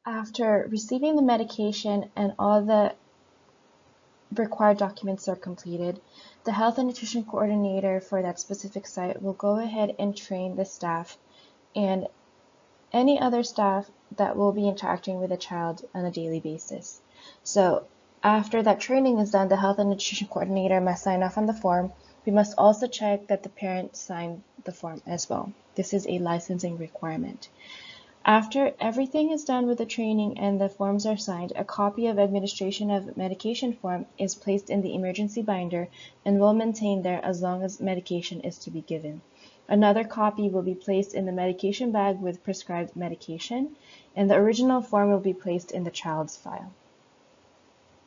After receiving the medication and all the required documents are completed, the health and nutrition coordinator for that specific site will go ahead and train the staff and any other staff that will be interacting with the child on a daily basis. So after that training is done, the health and nutrition coordinator must sign off on the form. We must also check that the parent signed the form as well. This is a licensing requirement. After everything is done with the training and the forms are signed, a copy of administration of medication form is placed in the emergency binder and will maintain there as long as medication is to be given. Another copy will be placed in the medication bag with prescribed medication, and the original form will be placed in the child's file.